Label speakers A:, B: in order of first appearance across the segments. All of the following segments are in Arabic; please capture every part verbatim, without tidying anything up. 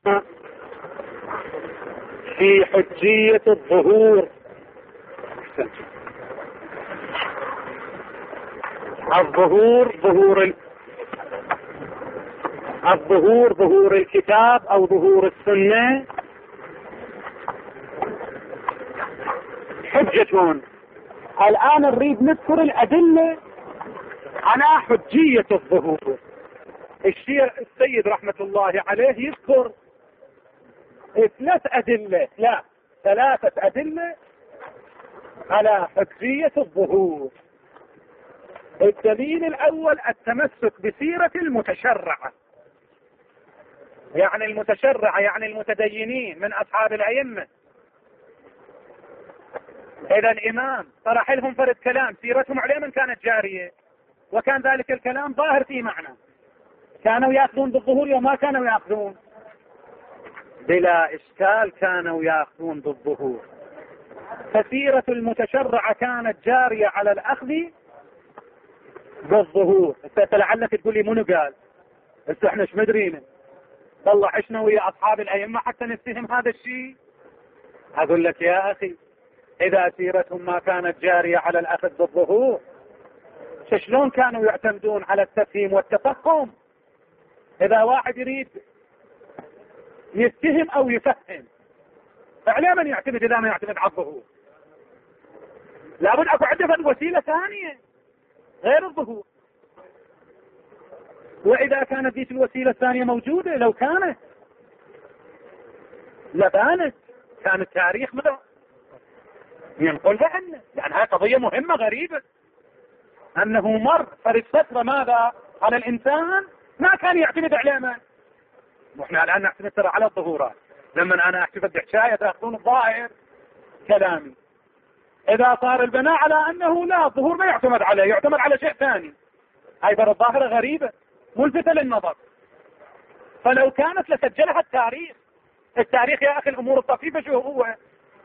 A: في حجية الظهور. الظهور ظهور ال... الظهور ظهور الكتاب او ظهور السنة حجة. الآن نريد نذكر الأدلة على حجية الظهور. السيد رحمة الله عليه يذكر ثلاث أدلة لا ثلاثة أدلة على حجية الظهور. الدليل الأول التمسك بسيرة المتشرعة، يعني المتشرعة يعني المتدينين من أصحاب الأئمة. إذا الإمام طرح لهم فرد كلام سيرتهم عليهم كانت جارية، وكان ذلك الكلام ظاهر في معنى، كانوا يأخذون بالظهور وما كانوا يأخذون بلا إشكال، كانوا يأخذون بالظهور. فسيرة المتشرعة كانت جارية على الأخذ بالظهور. انت لعلك تقول لي منو قال؟ بس احنا ايش مدرينا؟ والله عشنا ويا أصحاب الأئمة حتى نفتهم هذا الشيء. أقول لك يا أخي إذا سيرتهم ما كانت جارية على الأخذ بالظهور، شلون كانوا يعتمدون على التفهيم والتفهم؟ إذا واحد يريد يتهم أو يفهم، فعلى من يعتمد إذا ما يعتمد على الظهور؟ لابد أكو عندنا وسيلة ثانية غير الظهور. وإذا كانت ذيك الوسيلة الثانية موجودة، لو كانت لبانت كان التاريخ ماذا ينقل عنه، يعني هذه قضية مهمة غريبة أنه مر فرد فترة ماذا على الإنسان ما كان يعتمد عليه من. وإحنا الآن نعتمد ترى على الظهورات. لما أنا أحتفظ بحكاية تأخذون الظاهر كلامي. إذا صار البناء على أنه لا الظهور ما يعتمد عليه، يعتمد على شيء ثاني، هاي ترى الظاهرة غريبة ملفتة للنظر. فلو كانت لسجلها التاريخ. التاريخ يا أخي الأمور الطفيفة شو هو؟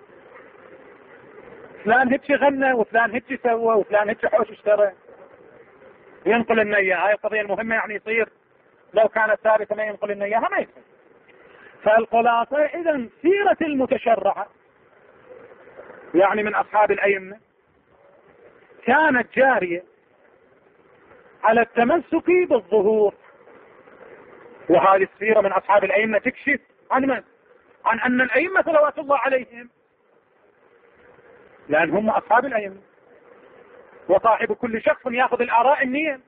A: فلان هيك غنى وفلان هيك سوى وفلان هيك حوش اشترى، ينقل لنا اياها. هاي القضية المهمة يعني يصير لو كانت ثابتة ما ينقل لنا اياها ما يصير. فالخلاصة إذا سيرة المتشرعة يعني من أصحاب الأئمة كانت جارية على التمسك بالظهور. وهذه السيرة من أصحاب الأئمة تكشف عن من؟ عن أن الأئمة صلوات الله عليهم، لأن هم أصحاب الأئمة، وصاحب كل شخص يأخذ الآراء النية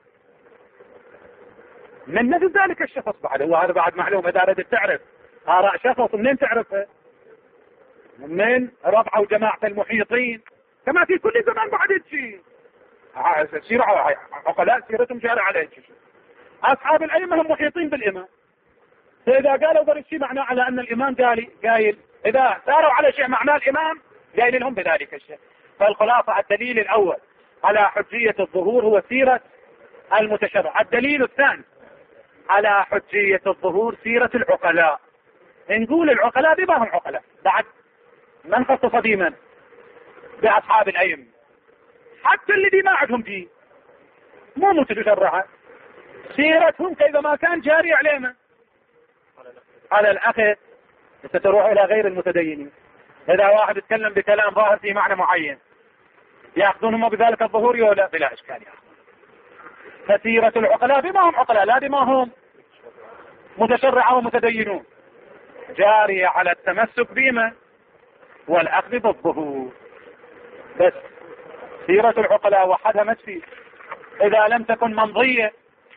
A: من نفس ذلك الشخص. بعد وهذا بعد معلومة إذا أردت تعرف آراء شخص منين تعرفها؟ من ربعه وجماعة المحيطين، كما في كل زمان بعد شيء سيرة عقلاء سيرتهم جارة على شيء. أصحاب الأئمة هم محيطين بالإمام، فإذا قالوا ذا الشيء معناه على أن الإمام قال قايل، إذا ساروا على شيء معناه الإمام قايل لهم بذلك الشيء. فالخلاصة الدليل الأول على حجية الظهور هو سيرة المتشرع. الدليل الثاني على حجية الظهور سيرة العقلاء. نقول العقلاء بما هم عقلاء بعد من خصص بمن؟ بأصحاب الأئمة. حتى الذي ما عندهم دين مو متشرعة سيرتهم كيف ما كان جاري عليهم على الأخذ. ستروح إلى غير المتدينين. إذا واحد يتكلم بكلام ظاهر في معنى معين يأخذونهم بذلك الظهور ولا بلا إشكال يأخذون. فسيرة العقلاء بما هم عقلاء لا بما هم متشرعة ومتدينون جارية على التمسك بما والأخذ بالظهور. بس سيرة العقلاء وحدها مسفي إذا لم تكن منضية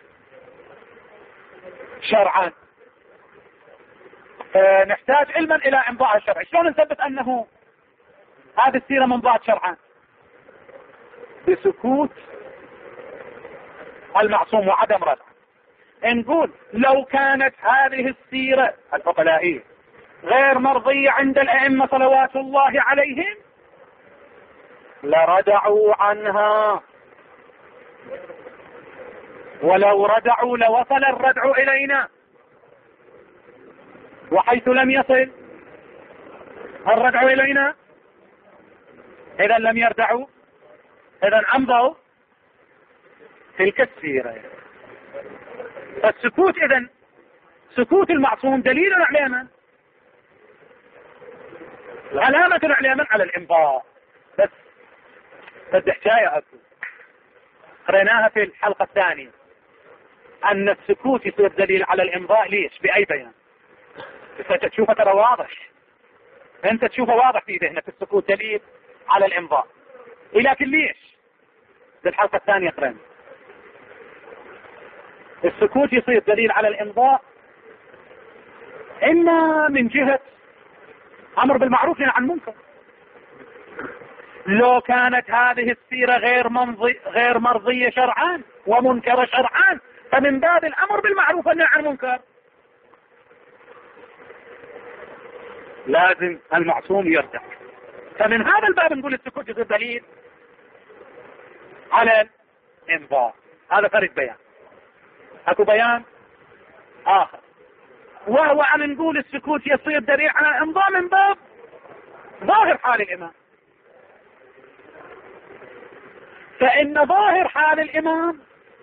A: شرعا. نحتاج علما إلى إمضاء الشرع. شلون نثبت أنه هذه السيرة منضاء شرعا؟ بسكوت المعصوم وعدم ردع. نقول لو كانت هذه السيرة العقلائية غير مرضية عند الأئمة صلوات الله عليهم لردعوا عنها، ولو ردعوا لوصل الردع إلينا، وحيث لم يصل الردع إلينا إذا لم يردعوا إذا أمضوا تلك السيرة. السكوت إذن سكوت المعصوم دليل على من؟ علامة على من؟ على الإمضاء. بس بدي حكاية أكو قريناها في الحلقة الثانية أن السكوت يصير دليل على الإمضاء. ليش؟ بأي بيان؟ انت تشوفه ترى واضح، انت تشوفه واضح في ذهنك السكوت دليل على الإمضاء، لكن ليش؟ بالحلقة الثانية قرينا السكوت يصير دليل على الإمضاء إما من جهة أمر بالمعروف نهي عن المنكر. لو كانت هذه السيرة غير منظي غير مرضية شرعا ومنكرة شرعا فمن باب الأمر بالمعروف والنهي عن المنكر لازم المعصوم يرجع. فمن هذا الباب نقول السكوت يصير دليل على الإمضاء. هذا فرق بيان. اكو بيان آخر وهو أن نقول السكوت يصير دليل على الإمضاء من باب ظاهر حال الإمام. فإن ظاهر حال الإمام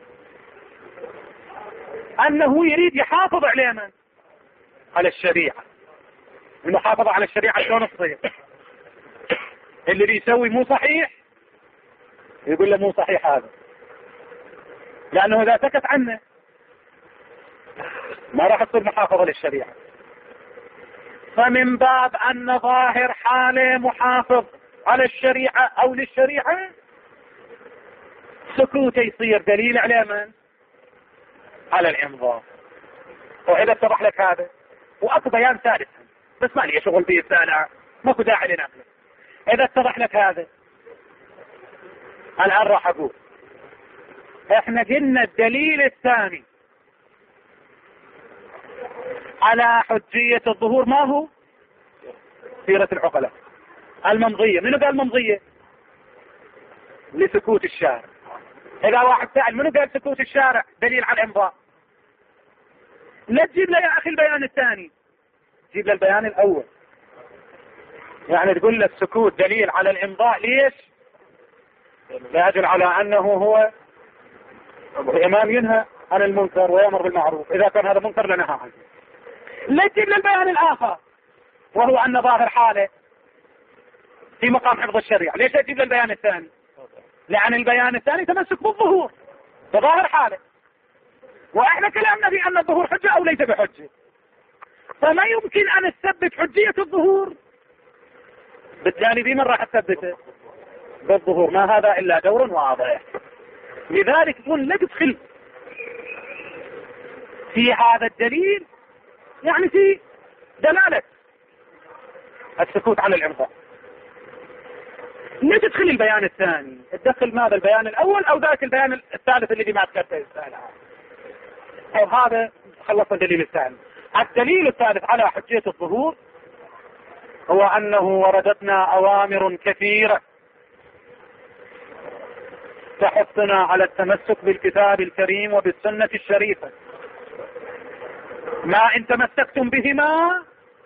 A: أنه يريد يحافظ على من؟ على الشريعة. المحافظة على الشريعة شلون تصير؟ اللي بيسوي مو صحيح يقول له مو صحيح هذا، لأنه إذا سكت عنه ما راح تصير محافظة للشريعة. فمن باب أن ظاهر حاله محافظ على الشريعة أو للشريعة سكوته يصير دليل على من؟ على الإمضاء. وإذا اتضح لك هذا وأكو بيان ثالث بس ما لي شغل به السالع ماكو داعي لنقله. إذا اتضح لك هذا الآن راح أقول احنا قلنا الدليل الثاني على حجية الظهور ما هو؟ سيرة العقلاء الممضية. منو قال ممضية؟ لسكوت الشارع. إذا واحد سأل منو قال سكوت الشارع دليل على الإمضاء؟ لا تجيب له يا أخي البيان الثاني، جيب له البيان الأول. يعني تقول له السكوت دليل على الإمضاء. ليش؟ لاجل على أنه هو الإمام ينهى عن المنكر ويأمر بالمعروف، إذا كان هذا منكر لنهى عنه. لا تجيب له البيان الآخر وهو أن ظاهر حاله في مقام حفظ الشريعة. ليش تجيب له البيان الثاني؟ لأن البيان الثاني تمسك بالظهور بظاهر حاله، وإحنا كلامنا في أن الظهور حجة أو ليس بحجة. فما يمكن أن نثبت حجية الظهور بالتالي بمن راح تثبته؟ بالظهور. ما هذا إلا دور واضح. لذلك يقول لا تدخل في هذا الدليل يعني في دلالة السكوت على الإمضاء. لا تدخل البيان الثاني، تدخل ماذا؟ البيان الأول أو ذاك البيان الثالث اللي ما ذكرته السائل. أو هذا خلصنا الدليل الثاني. الدليل الثالث على حجية الظهور هو أنه وردتنا أوامر كثيرة تحثنا على التمسك بالكتاب الكريم وبالسنة الشريفة. ما إن تمسكتم بهما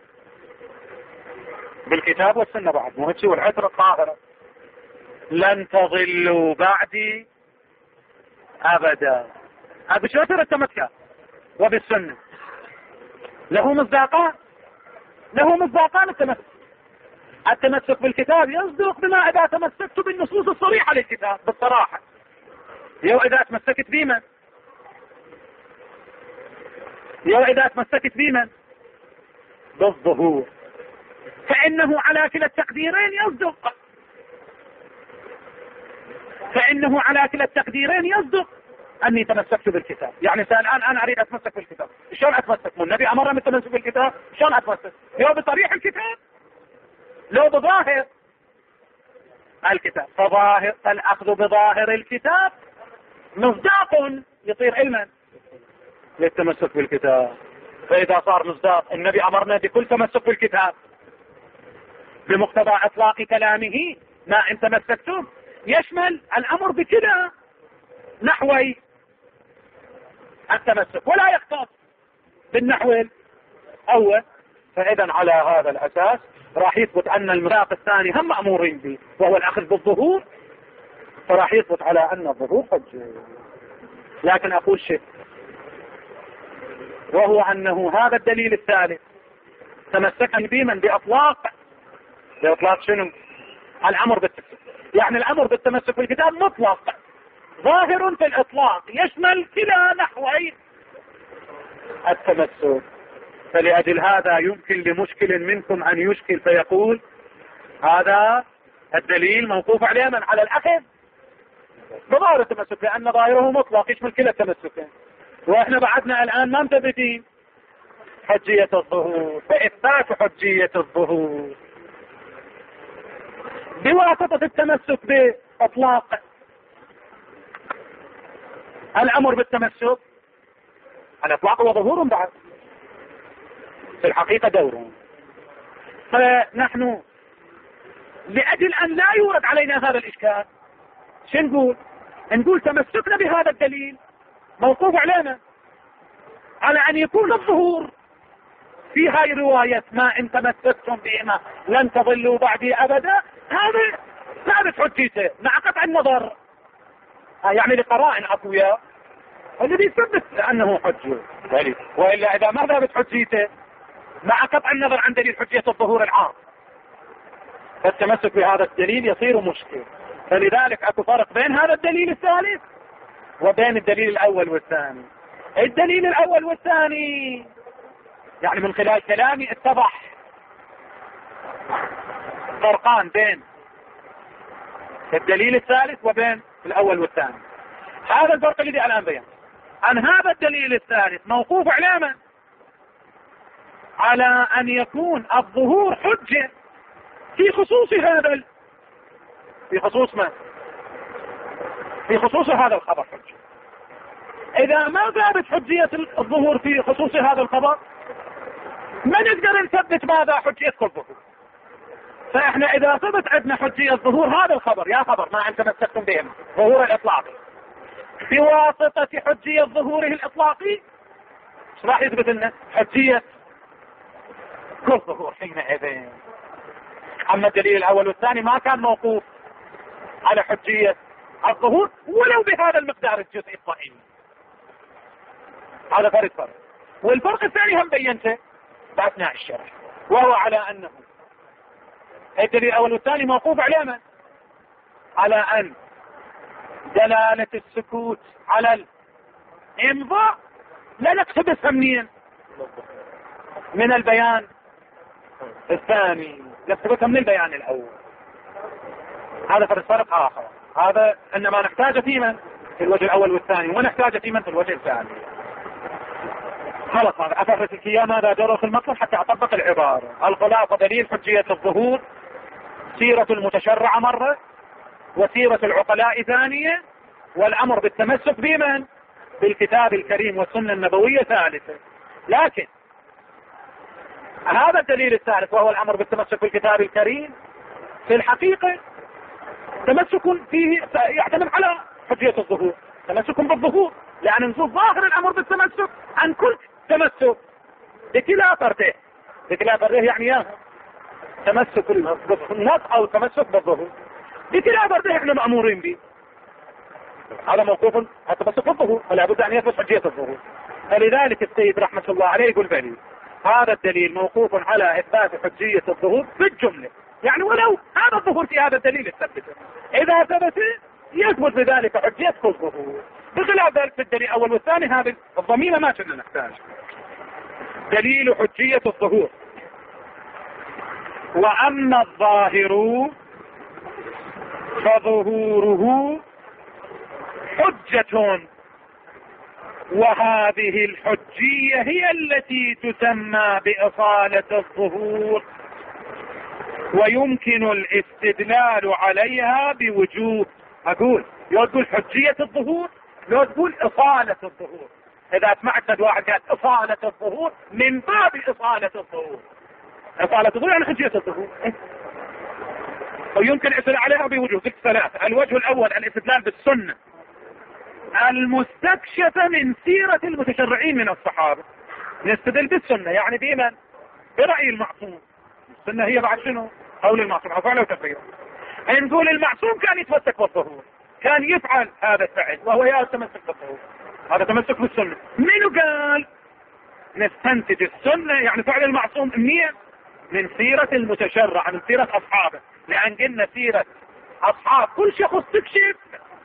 A: بالكتاب والسنة بعد مهتشي والعترة الطاهرة لن تضلوا بعدي أبدا. بشرط التمسك وبالسنة له مصداقان له مصداقان التمسك. التمسك بالكتاب يصدق بما إذا تمسكت بالنصوص الصريحة للكتاب بالصراحة. يو إذا تمسكت بمن؟ يو إذا تمسكت بمن؟ بالظهور. فإنه على كلا التقديرين يصدق فإنه على كلا التقديرين يصدق أني تمسكت بالكتاب. يعني الآن أنا أريد أتمسك بالكتاب، شلون أتمسك؟ النبي أمرنا بالتمسك بالكتاب، شلون أتمسك؟ لو بطريق الكتاب لو بظاهر الكتاب. فظاهر فالأخذ بظاهر الكتاب مصداق يصير علما للتمسك بالكتاب. فإذا صار مصداق النبي أمرنا بكل تمسك بالكتاب بمقتضى إطلاق كلامه ما إن تمسكتم يشمل الأمر بكذا نحوي التمسك ولا يختص بالنحو الأول. فإذا على هذا الأساس راح يثبت أن المصداق الثاني هم مأمورين به وهو الأخذ بالظهور، فراح يثبت على أن الظهور حجة. لكن أقول شيء وهو أنه هذا الدليل الثالث تمسكا بمن بإطلاق بإطلاق شنو؟ الأمر بالتمسك. يعني الأمر بالتمسك بالكتاب مطلق ظاهر في الإطلاق يشمل كلا نحوين التمسك. فلأجل هذا يمكن لمشكل منكم أن يشكل فيقول هذا الدليل موقوف عليه من على الأخذ بظاهر التمسك، لأن ظاهره مطلق يشمل كلا التمسكين، وإحنا بعدنا الآن ما مثبتين حجية الظهور. فإثبات حجية الظهور بواسطة التمسك بإطلاق الأمر بالتمسك الإطلاق وظهور بعد في الحقيقة دور. فنحن لأجل أن لا يورد علينا هذا الإشكال شو نقول؟ نقول تمسكنا بهذا الدليل موقوف علينا على أن يكون الظهور في هاي رواية ما إن تمسكتم بهما لن تضلوا بعدي أبدا، هذا ثابت حجيته مع قطع النظر، يعني لقرائن أقوياء الذي يثبت أنه حجه. وإلا إذا ما ثابت حجيته مع قطع النظر عن دليل حجية الظهور العام فالتمسك بهذا الدليل يصير مشكل. فلذلك اكو فرق بين هذا الدليل الثالث وبين الدليل الأول والثاني. الدليل الأول والثاني يعني من خلال كلامي اتضح فرقان بين الدليل الثالث وبين الأول والثاني. هذا الفرق الذي الآن بيان عن هذا الدليل الثالث موقوف على على أن يكون الظهور حجة في خصوص هذا ال... في خصوص ما في خصوص هذا الخبر حجة. إذا ما ثابت حجية الظهور في خصوص هذا الخبر ما نقدر نثبت ماذا حجية كل ظهور. فإحنا إذا ثبت عندنا حجية ظهور هذا الخبر يا خبر ما أنت تمسكتم بهم ظهور الإطلاقي بواسطة حجية ظهوره الإطلاقي ايش راح يثبت لنا؟ حجية كل ظهور حينئذ. أما الدليل الأول والثاني ما كان موقوف على حجية الظهور ولو بهذا المقدار الجزئي الضئيل. هذا فرق فرق. والفرق الثاني هم بينته بأثناء الشرح، وهو على أنه الدليل الأول والثاني موقوف على من؟ على أن دلالة السكوت على الإمضاء لا نقتبسها منين؟ من البيان الثاني، نقتبسها من البيان الأول. هذا فرق فرق آخر. هذا إنما نحتاج في من؟ في الوجه الأول والثاني، ونحتاج في من؟ في الوجه الثاني. خلص هذا أفرت الكيام ماذا جرى في المطلب حتى أطبق العبارة. الخلاصة دليل حجية الظهور سيرة المتشرع مرة، وسيرة العقلاء ثانية، والأمر بالتمسك بمن؟ بالكتاب الكريم والسنة النبوية ثالثة. لكن هذا الدليل الثالث وهو الأمر بالتمسك بالكتاب الكريم في الحقيقة تمسك فيه يعتمد على حجية الظهور، تمسك بالظهور، لأن نقول ظاهر الأمر بالتمسك عن كل تمسك بكلا فرده. بكلا فرده يعني يا تمسك بالنص أو تمسك بالظهور، بكلا فرده احنا مأمورين به. هذا موقوف التمسك بالظهور، فلا بد أن يثبت حجية الظهور. فلذلك السيد رحمة الله عليه يقول بلي هذا الدليل موقوف على إثبات حجية الظهور بالجملة، يعني ولو هذا الظهور في هذا الدليل الثبته، إذا ثبت يثبت بذلك حجية كل ظهور. بخلاف ذلك في الدليل الأول والثاني هذه الضميمة ما كنا نحتاج. دليل حجية الظهور. وأما الظاهر فظهوره حجة، وهذه الحجية هي التي تسمى بإصالة الظهور، ويمكن الاستدلال عليها بوجوه. أقول لو تقول حجية الظهور لو تقول إصالة الظهور. إذا سمعت واحد قال إصالة الظهور من باب إصالة الظهور، إصالة الظهور يعني حجية الظهور. ويمكن الاستدلال عليها بوجوه ذلك ثلاثة. الوجه الأول الاستدلال بالسنة المستكشفة من سيرة المتشرعين من الصحابة. نستدل بالسنة يعني بمن؟ برأي المعصوم. السنة هي بعد شنو؟ قول المعصوم أو فعل أو تقرير. نقول المعصوم كان يتمسك بالظهور، كان يفعل هذا الفعل وهو يا تمسك بالظهور، هذا تمسك بالسنة. منو قال؟ نستنتج السنة يعني فعل المعصوم منين؟ من سيرة المتشرع، من سيرة أصحابه، لأن قلنا سيرة أصحاب كل شخص تكشف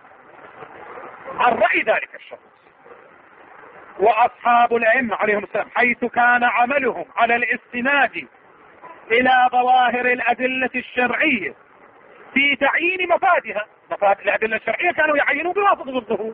A: عن رأي ذلك الشخص. وأصحاب الأئمة عليهم السلام حيث كان عملهم على الاستناد إلى ظواهر الأدلة الشرعية في تعيين مفادها، مفاد الأدلة الشرعية كانوا يعينون بواسطة الظهور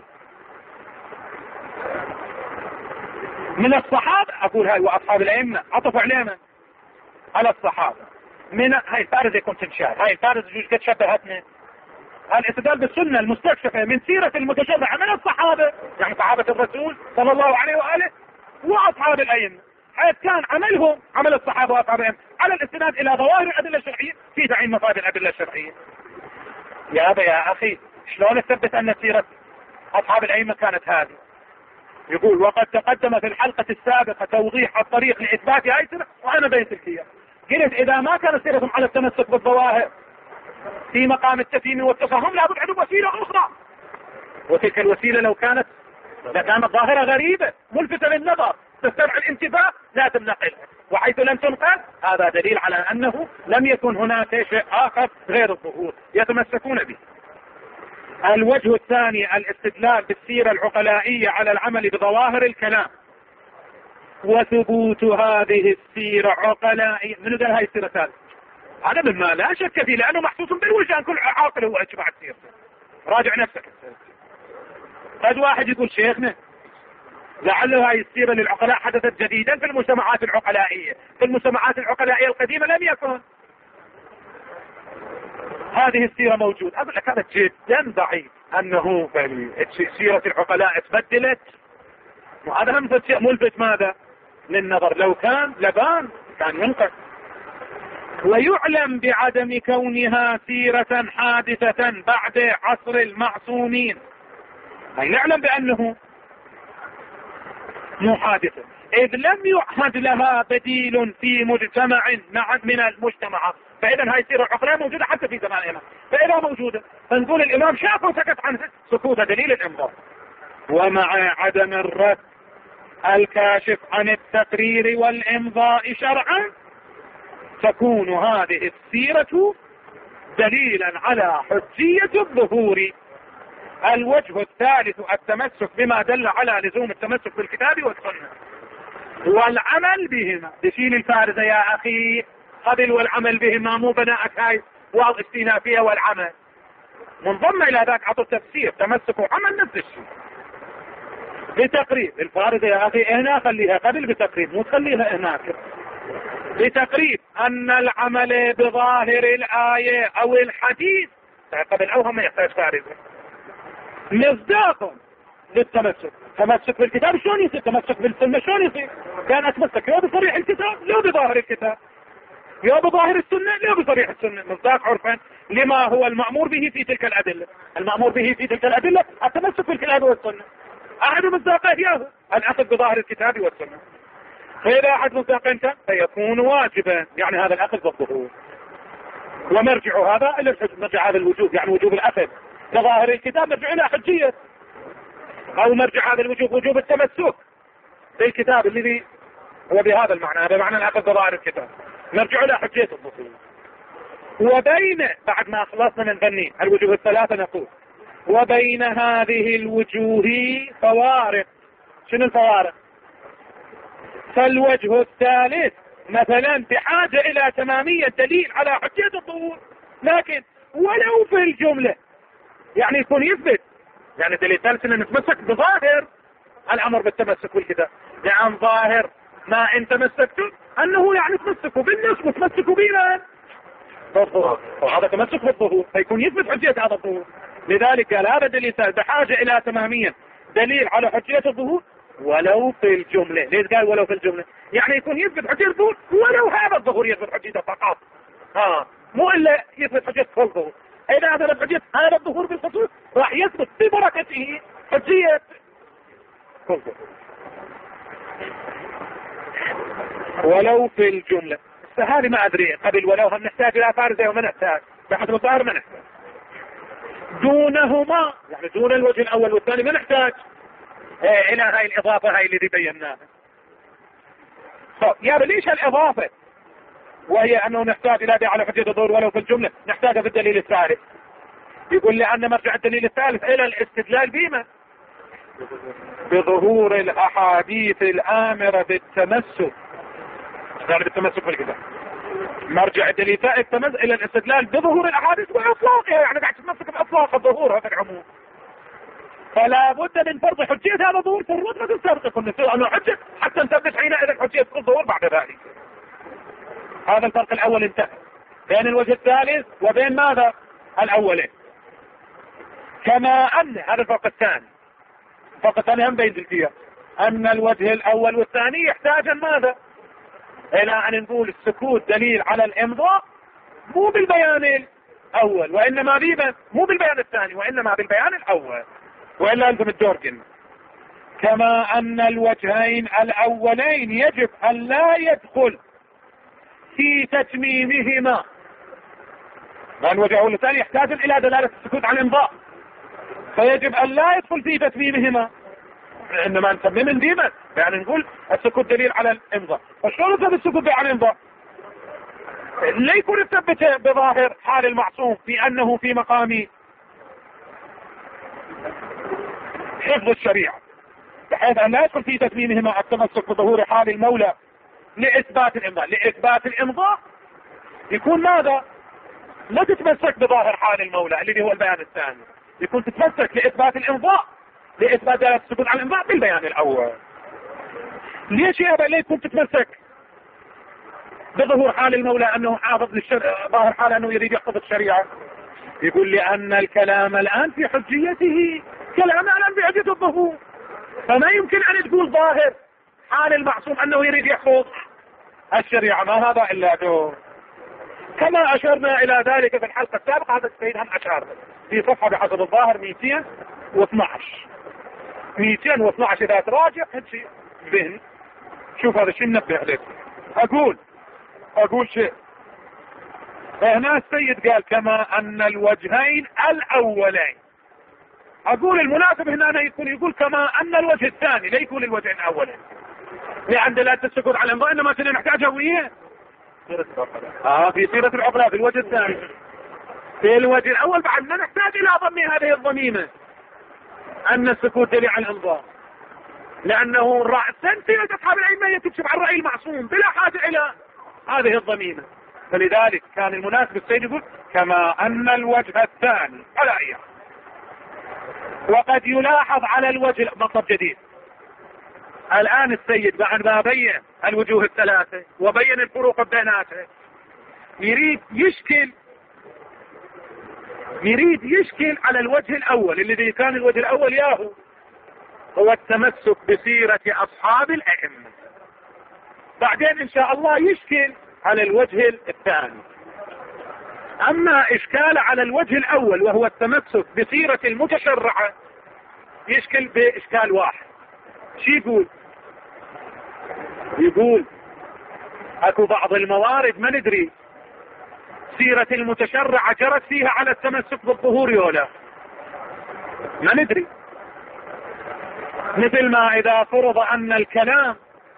A: من الصحابة. أقول هاي وأصحاب الأئمة عطف علينا على الصحابة. من هاي الفارزة كنت تنشار، هاي الفارزة جوج قد شبهتنا الاستدلال بالسنة المستكشفة من سيرة المتشرعة من الصحابة، يعني صحابة الرسول صلى الله عليه وآله وأصحاب الأئمة، حيث كان عملهم عمل الصحابة وأصحاب الأئمة على الاستناد إلى ظواهر الأدلة الشرعية في تعيين مفاد الأدلة الشرعية. يا أبا يا أخي شلون تثبت أن سيرة أصحاب الأئمة كانت هذه؟ يقول وقد تقدم في الحلقة السابقة توضيح الطريق لإثبات هاي السيرة وأنا بين تلك هي. قلت إذا ما كانت سيرتهم على التمسك بالظواهر في مقام التفهيم والتفهم لابد عندهم وسيلة أخرى، وتلك الوسيلة لو كانت لكانت ظاهرة غريبة ملفتة للنظر تستدعي الانتباه لا تنقل، وحيث لم تنقل هذا دليل على أنه لم يكن هناك شيء آخر غير الظهور يتمسكون به. الوجه الثاني الاستدلال بالسيرة العقلائية على العمل بظواهر الكلام وثبوت هذه السيرة عقلائية. من قال هاي السيرة الثالثة؟ هذا مما لا شك فيه لأنه محسوس بالوجدان، كل عاقل هو اتباع السيرة. راجع نفسك. قد واحد يقول شيخنا لعله هاي السيرة للعقلاء حدثت جديدا في المجتمعات العقلائية، في المجتمعات العقلائية القديمة لم يكن هذه السيرة موجود. أقول لك هذا جدا ضعيف أنه سيرة العقلاء تبدلت، وهذا هم شيء ملفت ماذا للنظر، لو كان لبان كان ينقل. ويعلم بعدم كونها سيرة حادثة بعد عصر المعصومين، أي نعلم بأنه مو حادثة إذ لم يعهد لها بديل في مجتمع من المجتمعات. فإذا هاي سيرة العقلاء موجودة حتى في زماننا، فإذا موجودة فنقول الإمام شاف وسكت عنها سكوت دليل الإمضاء. ومع عدم الرد الكاشف عن التقرير والإمضاء شرعا تكون هذه السيرة دليلا على حجية الظهور. الوجه الثالث التمسك بما دل على لزوم التمسك بالكتاب والسنة والعمل بهما. بشيل الفارزة يا أخي قبل والعمل بهما، مو بناءك هاي واو استئنافية والعمل منضم إلى ذاك عطوا تفسير تمسك وعمل نفس الشيء بتقريب. الفارزة يا أخي هنا خليها قبل بتقريب، مو تخليها هناك بتقريب أن العمل بظاهر الآية أو الحديث قبل أو هم يحتاج فارزة مصداق للتمسك. تمسك بالكتاب شلون يصير؟ تمسك بالسنة شلون يصير؟ كان أتمسك يا بصريح الكتاب لو بظاهر الكتاب، يا بظاهر السنة لا بصريح السنة. مصداق عرفا لما هو المأمور به في تلك الأدلة. المأمور به في تلك الأدلة التمسك بالكتاب والسنة، أحد مصداقه ياه الأخذ بظاهر الكتاب والسنة. فإذا أحد مصداقين فيكون واجبا، يعني هذا الأخذ بالظهور. ومرجع هذا إلى الحجم، مرجع هذا الوجوب يعني وجوب الأخذ بظاهر الكتاب مرجع إلى حجية، أو مرجع هذا الوجوب وجوب التمسك بالكتاب الذي هو بهذا المعنى، هذا معنى الأخذ بظاهر الكتاب نرجع إلى حجية الظهور. وبين بعد ما خلصنا من ظني الوجوه الثلاثة نقول وبين هذه الوجوه فوارق. شنو الفوارق؟ فالوجه الثالث مثلا بحاجة إلى تمامية دليل على حجية الظهور، لكن ولو في الجملة يعني يكون يثبت، يعني دليل ثالث أن نتمسك بظاهر الأمر بالتمسك بالكتاب، لأن ظاهر ما إن تمسكتم أنه يعني تمسكوا بالنسبة وتمسكوا بنا بالظهور، وهذا تمسك بالظهور فيكون يثبت حجية هذا الظهور. لذلك قال هذا دليل ثالث بحاجة إلى تمامية دليل على حجية الظهور ولو في الجملة. ليش قال ولو في الجملة؟ يعني يكون يثبت حجية الظهور ولو هذا الظهور يثبت حجيته فقط، ها مو إلا يثبت حجية كل ظهور. إذا هذا حجية هذا الظهور بالخصوص راح يثبت ببركته حجية كل ظهور ولو في الجملة. فهذه ما أدري قبل ولو هم نحتاج إلى فارزة وما نحتاج بحث الظاهر ما نحتاج، دونهما يعني دون الوجه الأول والثاني ما نحتاج إيه إلى هاي الإضافة هاي اللي بيناها. يبليش الإضافة، وهي أنه نحتاج إلى على حجة الظهور ولو في الجملة نحتاجها في الدليل الثالث. يقول لأن مرجع الدليل الثالث إلى الاستدلال بما بظهور الأحاديث الآمرة بالتمسك، يعني بالتمسك بالكتاب. مرجع الدليل الثالث إلى الاستدلال بظهور الأحاديث وإطلاقها، يعني قاعد تتمسك بإطلاق الظهور هذا العموم. فلا بد من فرض حجية هذا الظهور في الرتبة السابقة، نصير أنه حجة حتى نثبت حينئذ الحجية الظهور بعد ذلك. هذا الفرق الأول انتهى بين الوجه الثالث وبين ماذا الأولين. كما أن هذا الفرق الثاني، الفرق الثاني هم بين تلكية أن الوجه الأول والثاني يحتاجا ماذا إلى أن نقول السكوت دليل على الإمضاء مو بالبيان الأول وإنما بما مو بالبيان الثاني وإنما بالبيان الأول، وإلا أنتم الدورجن. كما أن الوجهين الأولين يجب أن لا يدخل في تتميمهما، لأن الوجه الأول والثاني يحتاج إلى دلالة السكوت على الإمضاء، فيجب أن لا يدخل في تتميمهما، إنما نتمم ديما يعني نقول السكوت دليل على الإمضاء. فشلون نثبت السكوت دليل على الإمضاء؟ لا يكون الثبت بظاهر حال المعصوم في أنه في مقام حفظ الشريعة، بحيث أن لا يدخل في تتميمهما التمسك بظهور حال المولى لإثبات الإمضاء. لإثبات الإمضاء يكون ماذا؟ لا تتمسك بظاهر حال المولى الذي هو البيان الثاني، يكون تتمسك لإثبات الإمضاء لإثبات دلالة السكوت على الإمضاء بالبيان الأول. ليش يا أبا ليه كنت تتمسك بظهور حال المولى أنه حافظ للشريعة، ظاهر حال أنه يريد يحفظ الشريعة؟ يقول لأن الكلام الآن في حجيته كلام الآن في حجية الظهور، فما يمكن أن تقول ظاهر حال المعصوم أنه يريد يحفظ الشريعة، ما هذا إلا دور. كما أشرنا إلى ذلك في الحلقة السابقة، هذا السيد هم أشار في صفحة بحسب الظاهر مئتين واثناشر مئتين واثناشر إذا تراجع هالشيء ذهني. شوف هذا الشيء ننبه عليك. أقول أقول شيء هنا السيد قال كما أن الوجهين الأولين، أقول المناسب هنا يكون يقول كما أن الوجه الثاني، لا يكون الوجهين الأولين، لأن دلالة السكوت على الإمضاء إنما كنا نحتاجها وياه آه في سيرة العقلاء في الوجه الثاني. في الوجه الأول بعد ما نحتاج إلى ضم هذه الضميمة أن السكوت دليل على الإمضاء، لأنه رأسا سيرة أصحاب الأئمة تكشف عن رأي المعصوم بلا حاجة إلى هذه الضميمة. فلذلك كان المناسب السيد يقول كما أن الوجه الثاني على أيام. وقد يلاحظ على الوجه مطلب جديد الآن السيد بعد ما بين الوجوه الثلاثة وبين الفروق بيناتها يريد يشكل يريد يشكل على الوجه الأول الذي كان الوجه الأول ياهو هو التمسك بسيرة أصحاب الأئمة. بعدين إن شاء الله يشكل على الوجه الثاني. أما إشكال على الوجه الأول وهو التمسك بسيرة المتشرعة يشكل بإشكال واحد. شو يقول؟ يقول أكو بعض الموارد ما ندري سيرة المتشرعة جرت فيها على التمسك بالظهور ولا ما ندري، مثل ما إذا فرض أن الكلام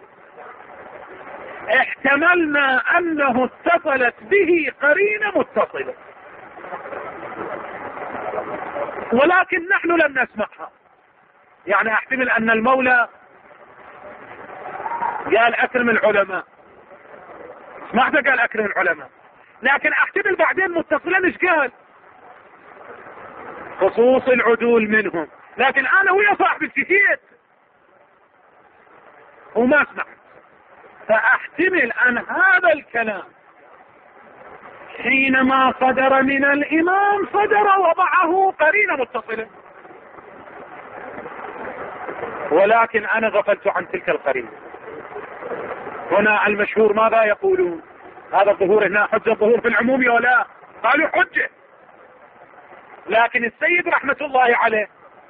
A: احتملنا أنه اتصلت به قرينة متصلة ولكن نحن لم نسمعها. يعني احتمل أن المولى قال أكرم العلماء، سمعت قال أكرم العلماء، لكن احتمل بعدين متصلا ايش قال خصوص العدول منهم، لكن أنا ويا صاحبي الكثير وما سمعت. فاحتمل أن هذا الكلام حينما صدر من الإمام صدر وضعه قرينة متصلة، ولكن أنا غفلت عن تلك القرينة. هنا المشهور ماذا يقولون؟ هذا الظهور هنا حجة الظهور في العموم ولا؟ قالوا حجة، لكن السيد رحمة الله عليه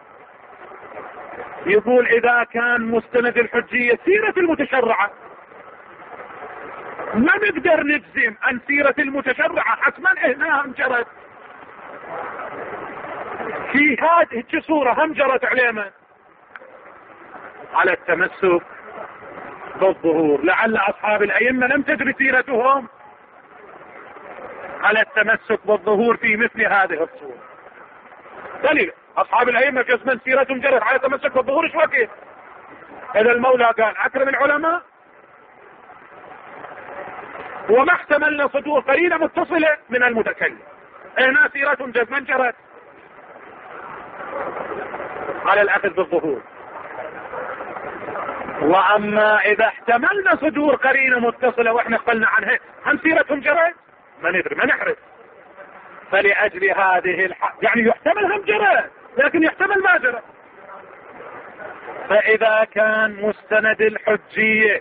A: يقول إذا كان مستند الحجية سيرة المتشرعة ما نقدر نجزم عن سيرة المتشرعة حتما هنا هم جرت في هذه الصورة هم جرت علينا على التمسك بالظهور، لعل أصحاب الأئمة لم تجري سيرتهم على التمسك بالظهور في مثل هذه الصورة. دليل أصحاب الأئمة جزما سيرتهم جرت على التمسك بالظهور. شو كيف إذا المولى قال أكرم العلماء وما احتملنا صدور قرينة متصلة من المتكلم، هنا سيرتهم جزما جرت على الأخذ بالظهور. وأما إذا احتملنا صدور قرينة متصلة وإحنا قلنا عنها هم سيرتهم جرت، ما ندري ما نحرص. فلأجل هذه الحق يعني يحتمل هم جرت لكن يحتمل ما جرت. فإذا كان مستند الحجية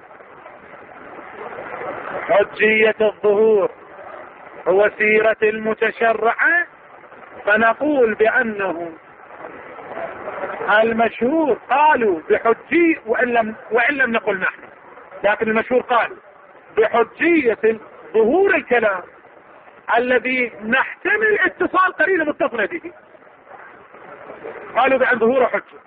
A: حجية الظهور هو سيرة المتشرعة، فنقول بأنه المشهور قالوا بحجية وإن لم, وإن لم نقل نحن، لكن المشهور قالوا بحجية ظهور الكلام الذي نحتمل اتصال قرينة متصلة به، قالوا بأن ظهور حجة،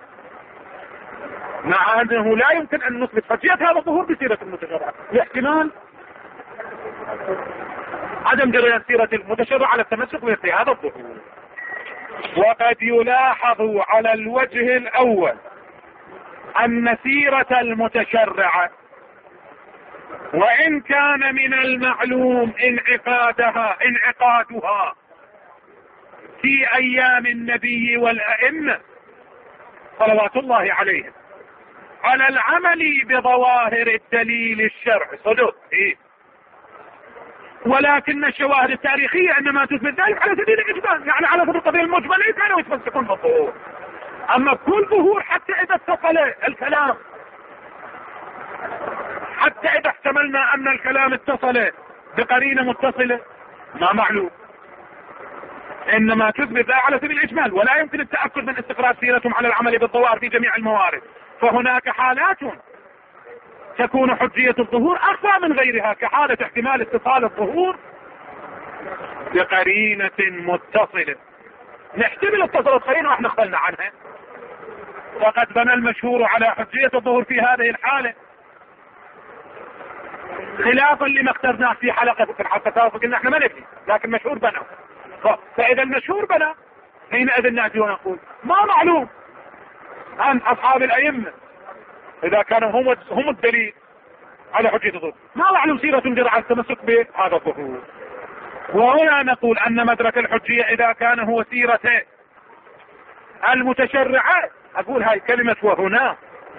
A: مع أنه لا يمكن أن نثبت حجية هذا الظهور بسيرة المتشرع لاحتمال عدم جريان سيرة المتشرع على التمسك بمثل هذا الظهور. وقد يلاحظ على الوجه الأول أن سيرة المتشرع وإن كان من المعلوم انعقادها انعقادها في أيام النبي والأئمة صلوات الله عليهم على العمل بظواهر الدليل الشرعي صدق إيه؟ ولكن الشواهد التاريخية انما تثبت ذلك على سبيل الاجمال، يعني على سبيل القضية المجملة كانوا يتمسكون بالظهور. اما كل ظهور حتى اذا اتصل الكلام، حتى اذا احتملنا ان الكلام اتصل بقرينة متصلة ما معلوم، انما تثبت على سبيل الاجمال ولا يمكن التأكد من استقرار سيرتهم على العمل بالظواهر في جميع الموارد. فهناك حالات تكون حجية الظهور أخفى من غيرها، كحالة احتمال اتصال الظهور بقرينة متصلة، نحتمل اتصال القرينة واحنا اختلنا عنها. وقد بنى المشهور على حجية الظهور في هذه الحالة خلافا لما اخترناه في حلقة في الحلقة قلنا احنا ما ندري، لكن مشهور بنى. فإذا المشهور بنى حينئذ نأتي ونقول ما معلوم عن أصحاب الأئمة إذا كانوا هم هم الدليل على حجية الظهور، ما معلوم سيرة جرى على التمسك بهذا الظهور. وهنا نقول أن مدرك الحجية إذا كان هو سيرة المتشرعة، أقول هاي كلمة وهنا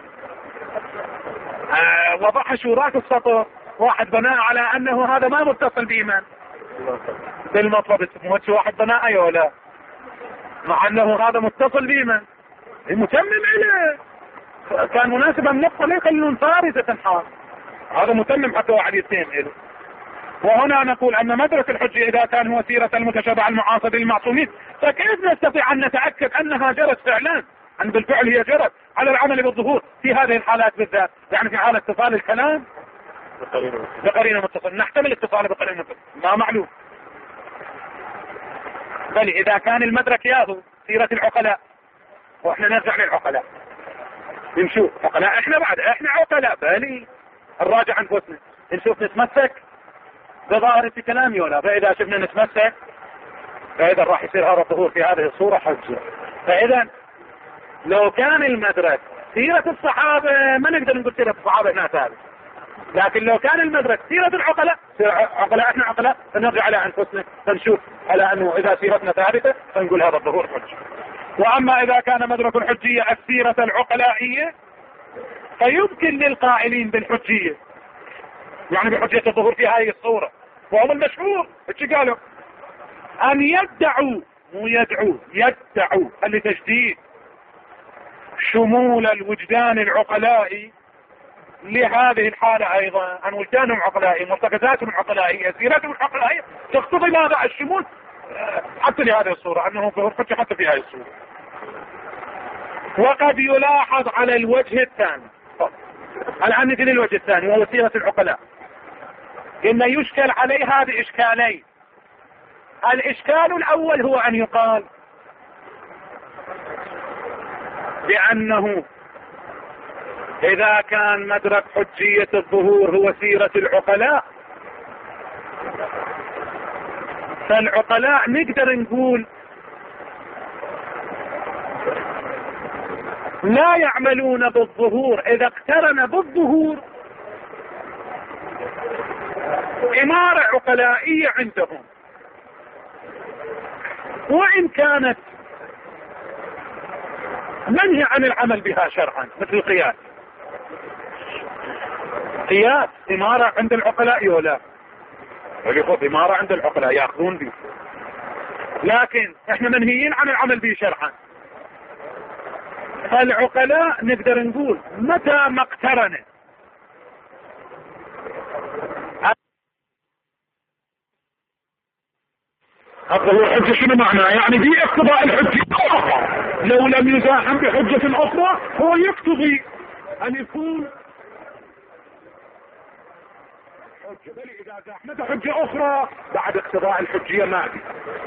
A: آه وضح شورات السطر، واحد بناء على أنه هذا ما متصل بإيمان بالمطلب، واحد بناء أي ولا مع أنه هذا متصل بإيمان المتمم إليه، كان مناسبا نقطة ليه خلون فارزة تنحار، هذا متمم حتى واحد يتهم إله. وهنا نقول أن مدرك الحجة إذا كان هو سيرة المتشابع المعاصر للمعصومين، فكيف نستطيع أن نتأكد أنها جرت فعلا، أن بالفعل هي جرت على العمل بالظهور في هذه الحالات بالذات، يعني في حالة اتصال الكلام بقرينة متصل، نحتمل اتصال بقرينة متصل ما معلوم. بل إذا كان المدرك ياهو سيرة العقلاء، وإحنا نرجع للعقلاء نشوف عقلاء، إحنا بعد إحنا عقلاء بالي الراجع أنفسنا نشوف نتمسك بظاهرة كلامي ولا، فإذا شفنا نتمسك فإذا راح يصير هذا الظهور في هذه الصورة حجة. فإذا لو كان المدرك سيرة الصحابة ما نقدر نقول سيرة الصحابة هنا ثابت، لكن لو كان المدرك سيرة العقلاء عقلاء احنا عقلاء فنرجع على أنفسنا فنشوف على أنه إذا سيرتنا ثابتة فنقول هذا الظهور حجة. وأما إذا كان مدرك الحجية السيرة العقلائية فيمكن للقائلين بالحجية يعني بحجية الظهور في هذه الصورة وهم المشهور ايش قالوا أن يدعوا مو يدعوا يدعوا لتجديد شمول الوجدان العقلائي لهذه الحالة أيضا، أن وجدانهم عقلائي مرتكزاتهم عقلائية سيرتهم عقلائية تقتضي ماذا الشمول حتى لهذه الصورة أنه ظهور حجة حتى في هذه الصورة. وقد يلاحظ على الوجه الثاني، الآن نجي للوجه الثاني وهو سيرة العقلاء، إن يشكل عليه هذه إشكالين. الإشكال الأول هو أن يقال بأنه اذا كان مدرك حجية الظهور هو سيرة العقلاء، فالعقلاء نقدر نقول لا يعملون بالظهور اذا اقترن بالظهور إمارة عقلائية عندهم، وإن كانت منهي عن العمل بها شرعا، مثل القياس. قياس إمارة عند العقلاء ولا يخذ إمارة عند العقلاء يأخذون به، لكن احنا منهيين عن العمل به شرعا. فالعقلاء نقدر نقول متى ما اقترن الظهور حجة، شنو معناه؟ يعني في اقتضاء الحجة الأخرى، لو لم يزاحم بحجة أخرى هو يقتضي أن يكون حجة، بل إذا زاحمت حجة أخرى بعد اقتضاء الحجية ما في.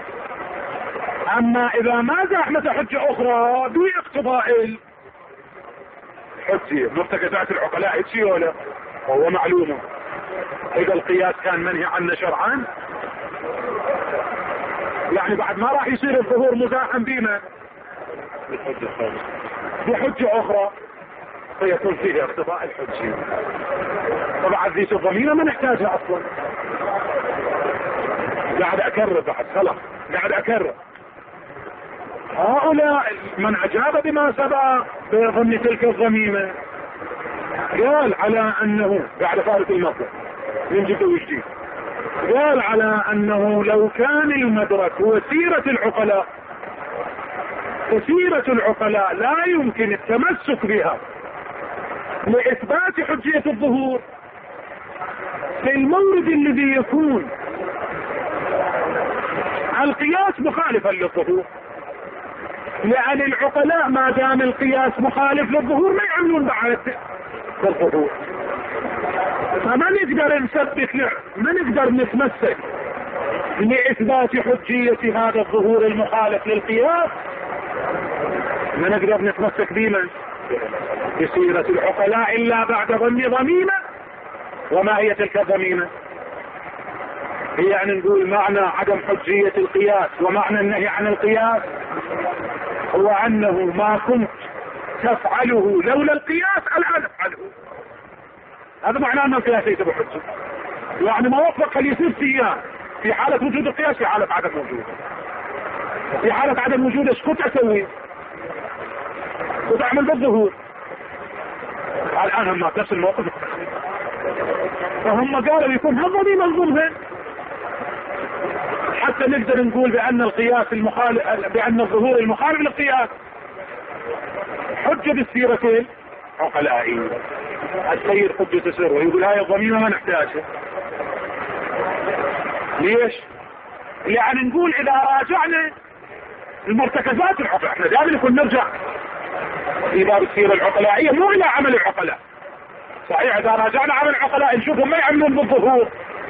A: أما إذا ما زاحمت حجة أخرى دون اقتضاء الحجية، مرتكزات العقلاء يتشي ولا هو معلومة. إذا القياس كان منهي عنه شرعا، يعني بعد ما راح يصير الظهور مزاحم بينا بحجة أخرى فيكون فيه اقتضاء الحجية. طبعا ذي الضمينة ما نحتاجها أصلا. قاعد أكرر بعد خلاص، قاعد أكرر. هؤلاء من أجاب بما سبق بضمن تلك الضميمة قال على أنه قاعد فارق المصدر من جد وجديد، قال على أنه لو كان المدرك هو سيرة العقلاء، فسيرة العقلاء لا يمكن التمسك بها لإثبات حجية الظهور في المورد الذي يكون القياس مخالفا للظهور، لأن العقلاء ما دام القياس مخالف للظهور ما يعملون بعد الظهور. فما نقدر نثبت له، ما نقدر نتمسك لإثبات حجية هذا الظهور المخالف للقياس، ما نقدر نتمسك بما بسيرة العقلاء إلا بعد ظن ضميمة. وما هي تلك الضميمة؟ هي أن نقول معنى عدم حجية القياس ومعنى النهي عن القياس هو أنه ما كنت تفعله لولا القياس الآن افعله. هذا معناه أن القياس ليس بحجة، يعني ما وفق يصير سيان في حالة وجود القياس في حالة عدم وجوده. في حالة عدم وجوده ايش كنت اسوي؟ كنت اعمل بالظهور. الآن هم نفس الموقف، فهم قالوا يكون هذا منظومهم حتى نقدر نقول بأن القياس المخالف، بأن الظهور المخالف للقياس حجة بالسيرتين عقلائية. السيد حجة سر ويقول هاي الضميمة ما نحتاجها. ليش؟ يعني نقول إذا راجعنا المرتكزات العقلاء، احنا دائما نكون نرجع في باب السيرة العقلائية مو إلى عمل العقلاء. صحيح إذا راجعنا عمل العقلاء نشوفهم ما يعملون بالظهور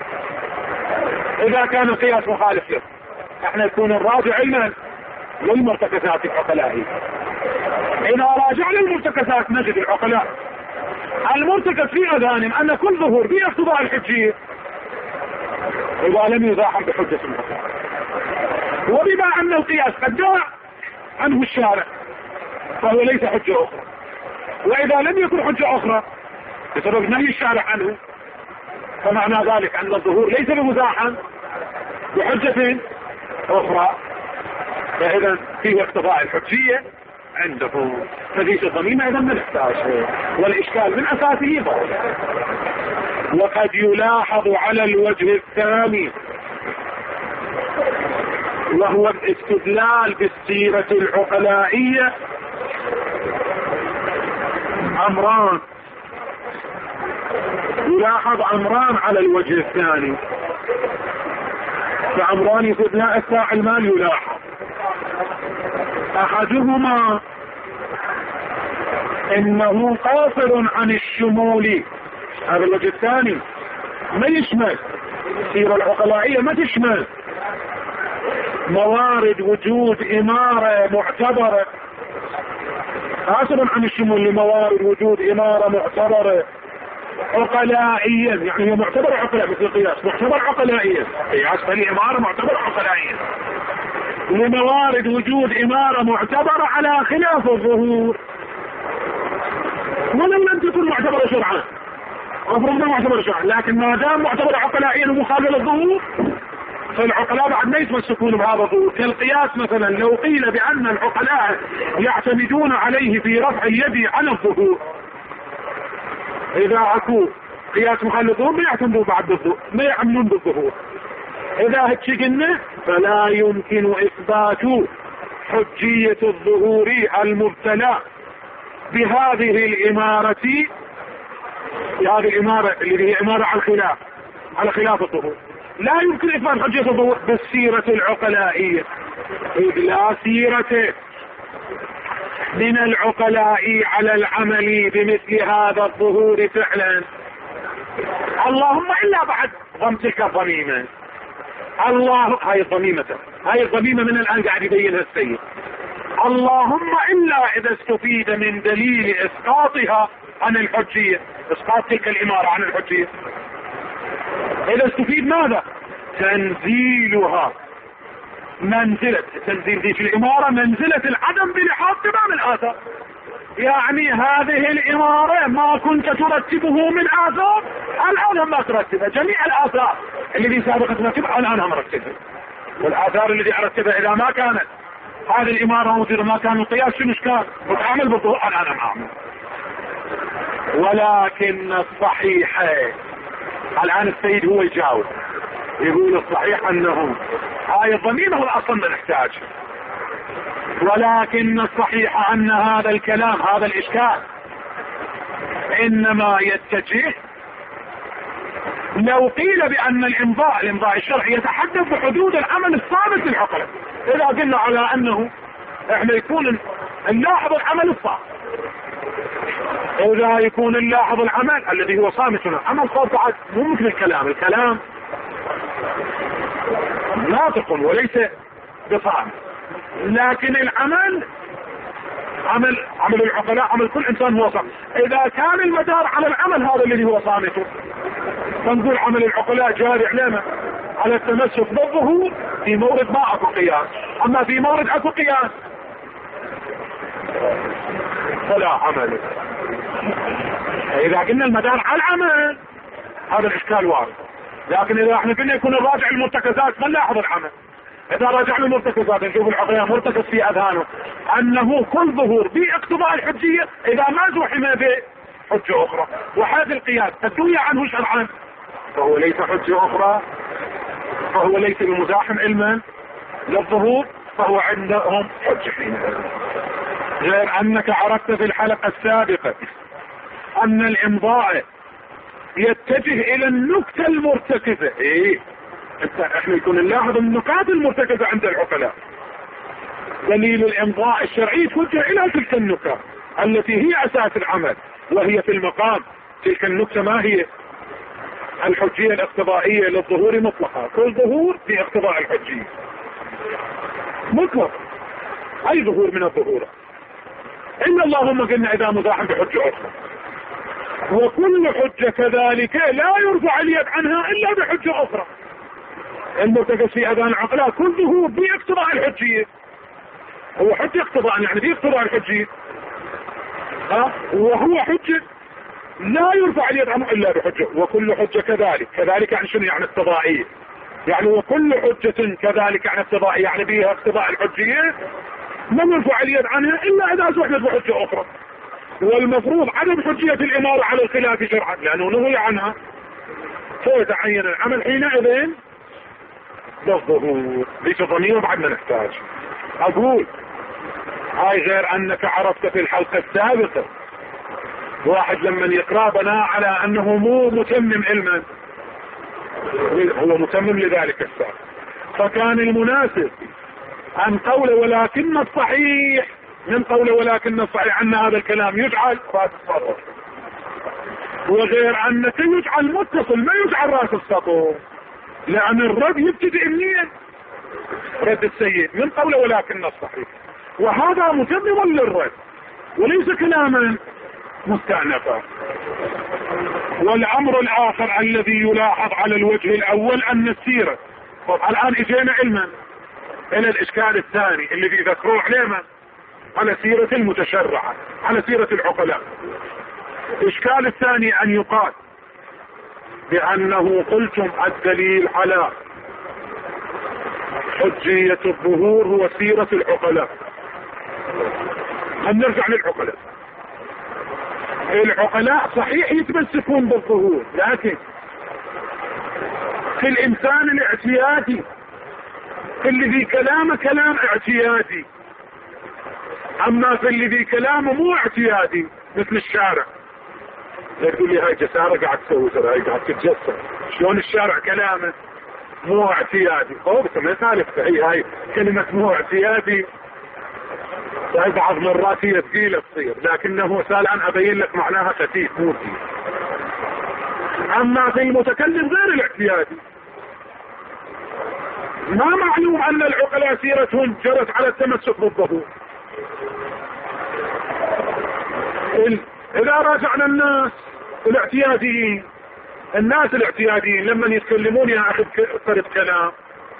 A: إذا كان القياس مخالف له، احنا نكون الراجع علما للمرتكزات العقلائية. إذا راجعنا المرتكزات نجد العقلاء المرتكز في أذانهم أن كل ظهور به اقتضاء الحجية إذا لم يزاحم بحجة العقلاء، وبما أن القياس قد جاء عنه الشارع فهو ليس حجة أخرى، وإذا لم يكن حجة أخرى بسبب نهي الشارع عنه فمعنى ذلك أن الظهور ليس بمزاحم بحجة أخرى، فإذا فيه اقتضاء الحجية عنده. فذيك الضميمة إذا ما نحتاجها، والإشكال من أساسه ضروري. وقد يلاحظ على الوجه الثاني وهو الاستدلال بالسيرة العقلائية أمران، يلاحظ أمران على الوجه الثاني، فأمران في ابناء الساعة المال يلاحظ. أحدهما إنه قاصر عن الشمول، هذا الوجه الثاني ما يشمل السيرة العقلائية، ما تشمل موارد وجود إمارة معتبرة حاسبا عن الشمول لموارد وجود إمارة معتبرة عقلائيا، يعني هي معتبرة عقلاء مثل القياس معتبر عقلائيا، قياس فهي إمارة معتبرة عقلائيا لموارد وجود إمارة معتبرة على خلاف الظهور، ولو لم تكن معتبرة شرعا أفرضنا معتبرة شرعا، لكن ما دام معتبرة عقلائيا ومخالفة للظهور فالعقلاء بعد ما يتمسكون بهذا الظهور. كالقياس مثلا، لو قيل بأن العقلاء يعتمدون عليه في رفع اليد عن الظهور، إذا أكو قياس مخالف للظهور ما يعتمدون بعد بالظهور، ما يعملون بالظهور. إذا هيك قلنا فلا يمكن إثبات حجية الظهور المبتلى بهذه الإمارة، هذه الإمارة اللي هي إمارة على الخلاف على خلاف الظهور، لا يمكن إثبات حجية الظهور بالسيرة العقلائية، إذ لا سيرة من العقلاء على العمل بمثل هذا الظهور فعلا، اللهم إلا بعد ضم تلك الضميمة. الله هاي الضميمة هاي الضميمة من الآن قاعد يبينها السيد، اللهم إلا إذا استفيد من دليل إسقاطها عن الحجية، إسقاط تلك الإمارة عن الحجية، إذا استفيد ماذا؟ تنزيلها منزلة تنزيل ذي في الإمارة منزلة العدم بلحاظ تمام الآثار، يعني هذه الإمارة ما كنت ترتبه من آثار الآن ما ترتبها، جميع الآثار الذي سابقا ترتبها الآن هم مرتبها، والآثار الذي أرتبها إذا ما كانت هذه الإمارة موجودة ما كان القياس شنو كان متعامل بالظهور الآن معامل. ولكن الصحيح الآن السيد هو يجاوب يقول الصحيح أنه هاي الضميمة هو أصلا ما نحتاج، ولكن الصحيح أن هذا الكلام هذا الإشكال إنما يتجه لو قيل بأن الإمضاء الإمضاء الشرعي يتحدث بحدود العمل الصامت للعقل، إذا قلنا على أنه إحنا يكون نلاحظ العمل الصامت، إذا يكون نلاحظ العمل الذي هو صامت عمل صامت مو مثل الكلام، الكلام ناطق وليس بصامت، لكن العمل عمل عمل العقلاء عمل كل انسان هو صامت، اذا كان المدار على العمل هذا الذي هو صامت فنقول عمل العقلاء جاري علامة على التمسك بالظهور في مورد ما اكو قياس، اما في مورد اكو قياس فلا عمل. اذا قلنا المدار على العمل هذا الاشكال وارد، لكن اذا احنا قلنا يكون الراجع المرتكزات ما نلاحظ العمل، اذا راجع المرتكزات نشوف العقلاء مرتكز في اذهانه انه كل ظهور باقتضاء الحجية اذا ما زوحم بحجة اخرى، وهذا القياس الدنيا عنه شرعا فهو ليس حجة اخرى، فهو ليس بمزاحم علما للظهور، فهو عندهم حجة حينئذ. غير انك عرفت في الحلقة السابقة ان الامضاء يتجه الى النكتة المرتكزة، ايه انت احنا يكون نلاحظ النقاط المرتكزة عند العقلاء، دليل الامضاء الشرعي توجه الى تلك النقاط التي هي اساس العمل وهي في المقام، تلك النكتة ما هي؟ الحجية الاقتضائية للظهور مطلقة، كل ظهور في اقتضاء الحجية مطلق، اي ظهور من الظهور إن اللهم قلنا إذا مزاحم بحجة أخرى، وكل حجة كذلك لا يرفع اليد عنها إلا بحجة أخرى، المرتكز في أذان العقلاء كل ظهور باقتضاء الحجية، هو حجة اقتضاء يعني باقتضاء الحجية، ها وهو حجة لا يرفع اليد عنه إلا بحجة، وكل حجة كذلك، كذلك يعني شنو يعني اقتضائية، يعني وكل حجة كذلك يعني اقتضائية يعني بها اقتضاء الحجية لم يرفع اليد عنها إلا إذا زحلت بحجة أخرى، والمفروض عدم حجية الإمارة على الخلاف شرعا لأنه نهي عنها، فيتعين العمل حينئذ بالظهور. ليش الضمير بعد ما نحتاج أقول هاي غير أنك عرفت في الحلقة السابقة واحد لما يقرأ بناء على أنه مو متمم علما، هو متمم لذلك السابق، فكان المناسب عن قوله ولكن الصحيح من قوله ولكن الصحيح أن هذا الكلام يجعل رأس السطر، وغير أنك يجعل متصل ما يجعل رأس السطر، لأن الرد يبتدئ منين؟ رد السيد من قوله ولكن الصحيح، وهذا متمم للرد
B: وليس كلاما مستأنفا. والأمر الآخر الذي يلاحظ على الوجه الأول أن السيرة، طب الآن اجينا علما إلى الإشكال الثاني اللي بيذكروه علينا على سيرة المتشرعة، على سيرة العقلاء. الإشكال الثاني أن يقال بأنه قلتم الدليل على حجية الظهور هو سيرة العقلاء. هم نرجع للعقلاء. العقلاء صحيح يتمسكون بالظهور، لكن في الإنسان الاعتيادي اللي ذي كلامه كلام اعتيادي، أما في اللي ذي كلامه مو اعتيادي مثل الشارع. يقول لي هاي جسارة قاعد تسوي ترى، هاي قاعد تتجسر. شلون الشارع كلامه مو اعتيادي؟ اوه بس ما ثالثة هي هاي كلمة مو اعتيادي، هاي بعض مرات هي ثقيلة تصير، لكنه سأل أن أبين لك معناها خفيف مو ثقيل. أما في المتكلم غير الاعتيادي، ما معلوم أن العقلاء سيرتهم جرت على التمسك بالظهور. إذا راجعنا الناس الاعتياديين، الناس الاعتياديين لما يتكلمون يا أخي بطريقة كلام،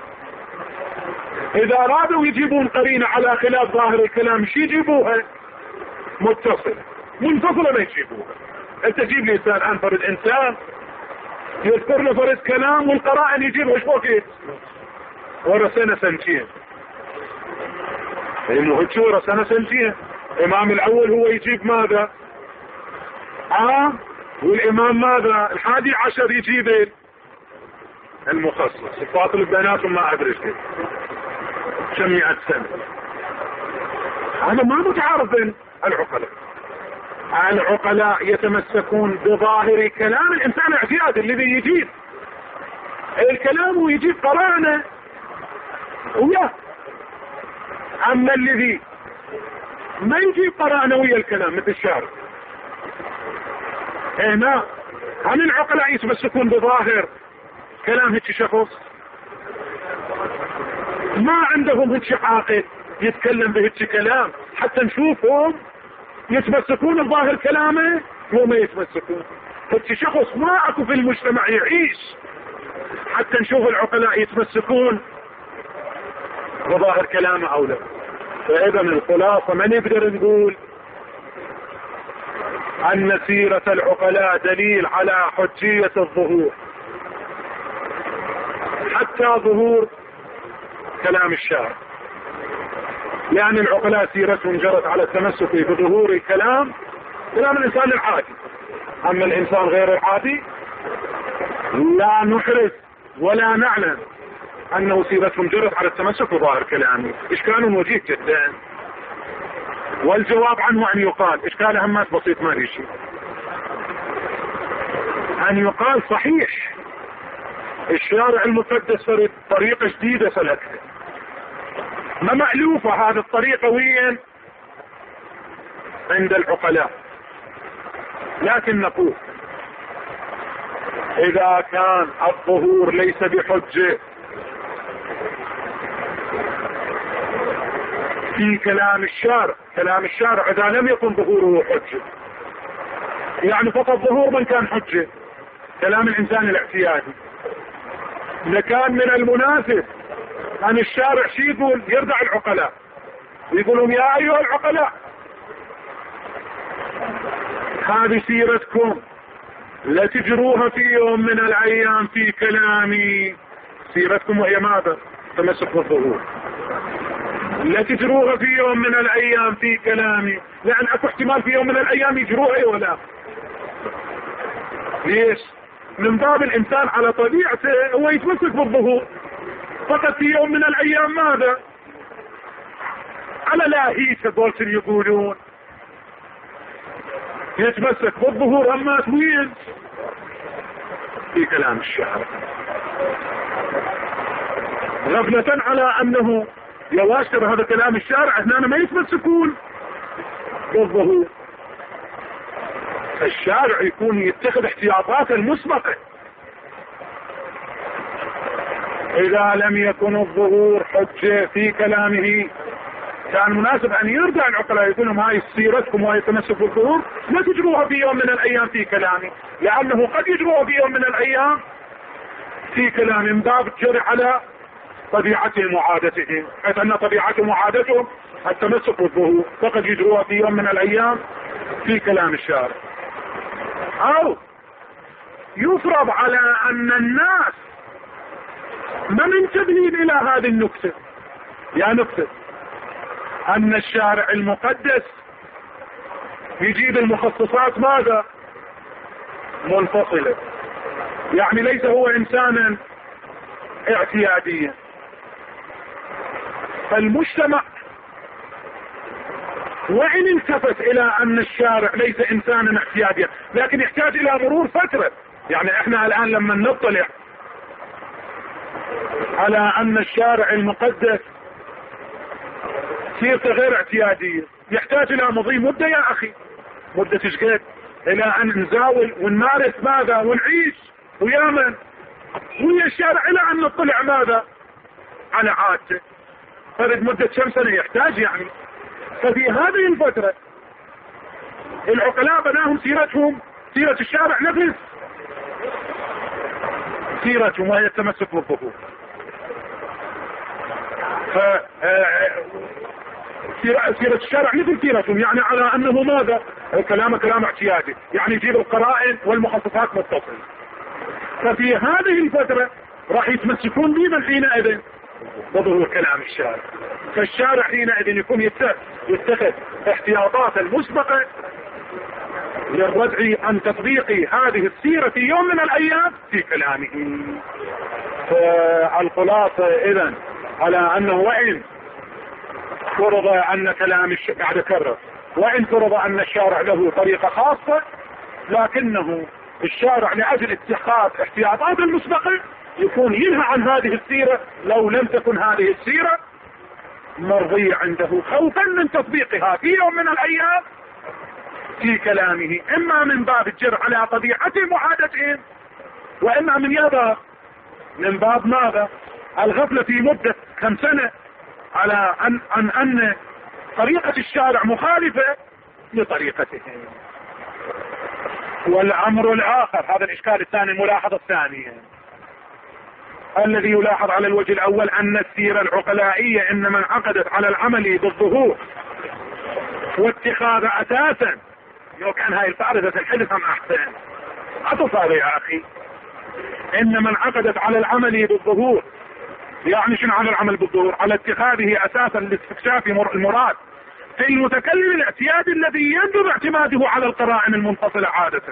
B: إذا أرادوا يجيبون قرينة على خلاف ظاهر الكلام شي يجيبوها متصل، منفصلة ما يجيبوها. أنت تجيب لي إنسان عن فرد إنسان يذكر له فرد كلام والقرائن يجيبها ايش بوكيت ورا سنة سنتين، لأنه هيك ورا سنة سنتين. الإمام الأول هو يجيب ماذا؟ آه والإمام ماذا؟ الحادي عشر يجيب المخصص، الفاصل بيناتهم ما أدري كيف كم مئة سنة. هذا ما متعارف بين العقلاء. العقلاء يتمسكون بظاهر كلام الإنسان الاعتيادي الذي يجيب الكلام ويجيب قرانه وياه. أما الذي ما يجيب قرانه ويا الكلام مثل الشارع، هنا هل العقلاء يتمسكون بظاهر كلام هيك شخص ما عندهم هيك عاقل يتكلم بهيك كلام حتى نشوفهم يتمسكون بظاهر كلامه وما يتمسكون؟ هيك شخص ما اكو في المجتمع يعيش حتى نشوف العقلاء يتمسكون بظاهر كلامه او لا. فاذا الخلاصة ما نقدر نقول ان سيرة العقلاء دليل على حجية الظهور حتى ظهور كلام الشارع، لأن العقلاء سيرتهم جرت على التمسك بظهور كلام كلام الإنسان العادي. أما الإنسان غير العادي لا نحرز ولا نعلم أنه سيرتهم جرت على التمسك بظاهر كلامه. إشكال وجيه جدا، والجواب عنه أن يقال إشكال همات بسيط ما شيء، أن يقال صحيح الشارع المقدس فرد طريقة جديدة سلكها ما مألوفة. هذه الطريقة وين؟ عند العقلاء. لكن نقول إذا كان الظهور ليس بحجة في كلام الشارع، كلام الشارع إذا لم يكن ظهوره حجة، يعني فقط ظهور من كان حجة كلام الإنسان الاعتيادي، لكان من المناسب أن الشارع شي يقول؟ يردع العقلاء ويقولون يا أيها العقلاء هذه سيرتكم لا تجروها في يوم من الأيام في كلامي. سيرتكم وهي ماذا؟ تمسك بالظهور. لا تجروها في يوم من الأيام في كلامي، لأن أكو احتمال في يوم من الأيام يجروها ولا ليش؟ من باب الإنسان على طبيعته هو يتمسك بالظهور، فقط في يوم من الأيام ماذا؟ على لاهيته بولتن يقولون يتمسك بالظهور. أما وين؟ في كلام الشارع، غفلة على أنه يواشر هذا كلام الشارع هنا ما يتمسكون بالظهور. الشارع يكون يتخذ احتياطات المسبقة. إذا لم يكن الظهور حجة في كلامه كان مناسب ان يرجع العقلاء يقول لهم هاي سيرتكم وهي تمسك بالظهور لا تجروها في يوم من الايام في كلامي، لانه قد يجروها في يوم من الايام في كلام من باب الجرح على طبيعتهم وعادتهم، حيث ان طبيعتهم وعادتهم التمسك بالظهور، فقد يجروها في يوم من الايام في كلام الشارع. او يفرض على ان الناس ما منتبهين الى هذه النكتة، يا نكتة ان الشارع المقدس يجيب المخصصات ماذا؟ منفصلة، يعني ليس هو انسانا اعتياديا. فالمجتمع وإن التفت الى ان الشارع ليس انسانا اعتياديا لكن يحتاج الى مرور فترة. يعني احنا الان لما نطلع على ان الشارع المقدس سيرته غير اعتيادية يحتاج الى مضي مدة يا اخي، مدة شقد الى ان نزاول ونمارس ماذا ونعيش ويا من ويا الشارع الى ان نطلع ماذا على عادته. فرد مدة كم سنة يحتاج يعني. ففي هذه الفترة العقلاء بناهم سيرتهم سيرة الشارع نفس سيرتهم وهي التمسك بالظهور. ف سيرة الشارع مثل سيرتهم، يعني على انه ماذا كلام كلام اعتيادي، يعني يجيب القرائن والمخصصات متصلة. ففي هذه الفترة راح يتمسكون بمن حينئذ بظهور كلام الشارع. فالشارع حينئذ يكون يتخذ احتياطات المسبقة للردع عن تطبيق هذه السيرة في يوم من الايام في كلامه. فالخلاصة اذن على انه وإن فرض ان كلام الشارع بعد كرر وإن فرض ان الشارع له طريقة خاصة، لكنه الشارع لأجل اتخاذ احتياطات المسبقة يكون ينهى عن هذه السيرة لو لم تكن هذه السيرة مرضية عنده، خوفا من تطبيقها في يوم من الايام في كلامه، اما من باب الجر على طبيعتهم وعادتهم، واما من يابا من باب ماذا الغفلة في مدة كم سنة على ان ان, أن طريقة الشارع مخالفة لطريقتهم. والامر الاخر هذا الاشكال الثاني الملاحظة الثانية الذي يلاحظ على الوجه الاول ان السيرة العقلائية انما انعقدت على العمل بالظهور واتخاذ اساسا. لو كان هاي الفارزة الحدث ام احسن اطف هذا يا اخي، انما انعقدت على العمل بالظهور، يعني شنو على العمل بالظهور؟ على اتخاذه اساسا لاستكشاف المراد في المتكلم الاعتيادي الذي يندب اعتماده على القرائن المنفصلة عادة.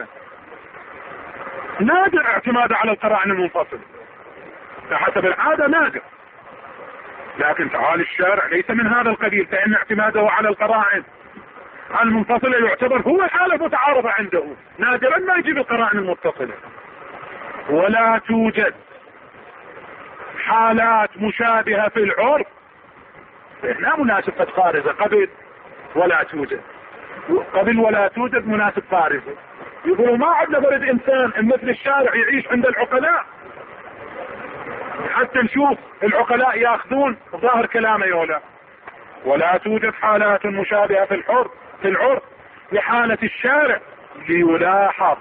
B: نادر اعتماده على القرائن المنفصلة حسب العادة نادر، لكن تعالي الشارع ليس من هذا القبيل، فإن اعتماده على القرائن المنفصلة يعتبر هو حالة متعارضة عنده، نادرا ما يجيب القرائن المتصلة. ولا توجد حالات مشابهة في العرف، هنا مناسب قد خارجة قبل ولا توجد، قبل ولا توجد مناسب خارجة. يقولوا ما عندنا برد انسان مثل الشارع يعيش عند العقلاء حتى نشوف العقلاء ياخذون ظاهر كلامه يولا. ولا توجد حالات مشابهة في العرف في العرف لحالة الشارع ليلاحظ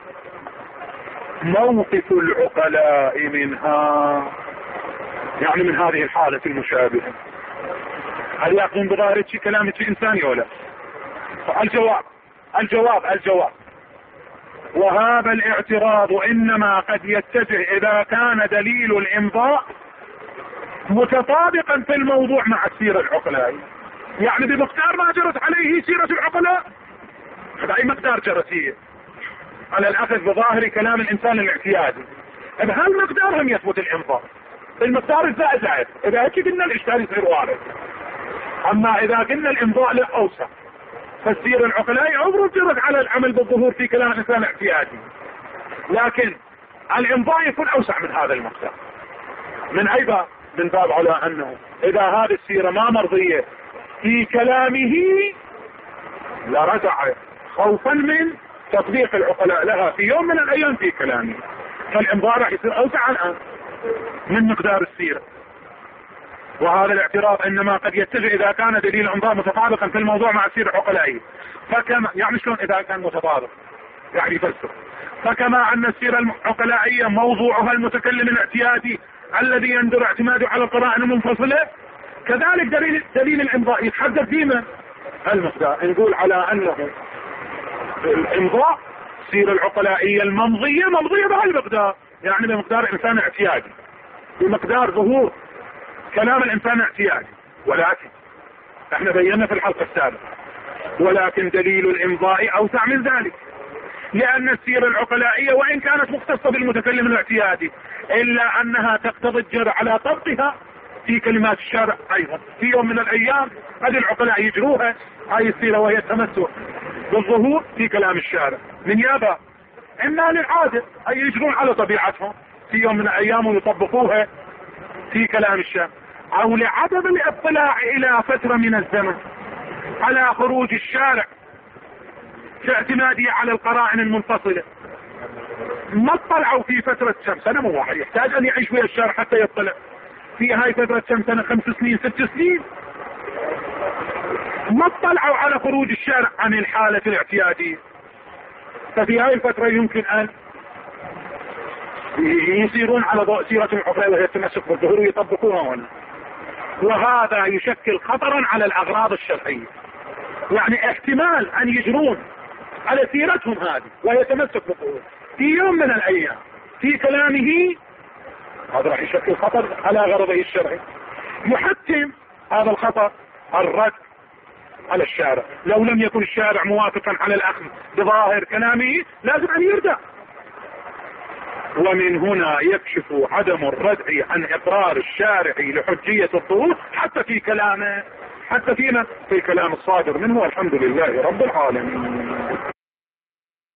B: موقف العقلاء منها، يعني من هذه الحالة المشابهة. هل يأخذون بظاهر شيء كلام شيء إنساني ولا؟ الجواب الجواب الجواب وهذا الاعتراض إنما قد يتجه إذا كان دليل الإمضاء متطابقا في الموضوع مع السيرة العقلائية، يعني بمقدار ما جرت عليه سيرة العقلاء بأي مقدار جرت هي على الأخذ بظاهر كلام الإنسان الاعتيادي، بهالمقدار هم يثبت الإمضاء، المقدار الزائد زائد. إذا هيك قلنا الإشكال يصير وارد. أما إذا قلنا الإمضاء لا أوسع، فالسيرة العقلائية عمره جرت على العمل بالظهور في كلام الإنسان الاعتيادي، لكن الإمضاء يكون أوسع من هذا المقدار. من أي باب؟ من باب على أنه إذا هذه السيرة ما مرضية في كلامه لرجع خوفا من تطبيق العقلاء لها في يوم من الأيام في كلامه، فالإمضاء راح يصير أوسع الآن من مقدار السيرة. وهذا الاعتراض انما قد يتجه اذا كان دليل الامضاء متطابقا في الموضوع مع السيرة العقلائية. فكما يعني شلون اذا كان متطابق يعني يفسر. فكما ان السيرة العقلائية موضوعها المتكلم الاعتيادي الذي يندر اعتماده على القرائن المنفصلة، كذلك دليل, دليل الامضاء يتحدث فيما المقدار. نقول على انه الامضاء السيرة العقلائية الممضية ممضية بهالمقدار، يعني بمقدار انسان اعتيادي، بمقدار ظهور كلام الانسان اعتيادي. ولكن احنا بينا في الحلقة السابقة ولكن دليل الامضاء اوسع من ذلك، لان السيرة العقلائية وان كانت مختصة بالمتكلم الاعتيادي الا انها تقتضي الجر على طبقها في كلمات الشارع ايضا. في يوم من الايام قد العقلاء يجروها هاي السيرة وهي التمسك بالظهور في كلام الشارع من يابا اما للعادة اي يجرون على طبيعتهم في يوم من الايام ويطبقوها في كلام الشارع، او لعدم الاطلاع الى فترة من الزمن على خروج الشارع في اعتماده على القرائن المنفصلة. ما اطلعوا في فترة كم سنة، مو واحد يحتاج ان يعيش ويا الشارع حتى يطلع في هاي فترة كم سنة، خمس سنين ست سنين، ما اطلعوا على خروج الشارع عن الحالة الاعتيادية. ففي هاي الفترة يمكن ان يسيرون على ضوء سيرة العقلاء وهي التمسك بالظهور ويطبقوها هنا، وهذا يشكل خطرا على الاغراض الشرعية. يعني احتمال ان يجرون على سيرتهم هذه وهي تمسك بالظهور في يوم من الايام في كلامه، هذا راح يشكل خطر على غرضه الشرعي. يحتم هذا الخطر الرد على الشارع، لو لم يكن الشارع موافقا على الاخذ بظاهر كلامه لازم ان يردع. ومن هنا يكشف عدم الردع عن اقرار الشارع لحجية الظهور حتى في كلامه، حتى فينا في كلام الصادر منه، والحمد لله رب العالمين.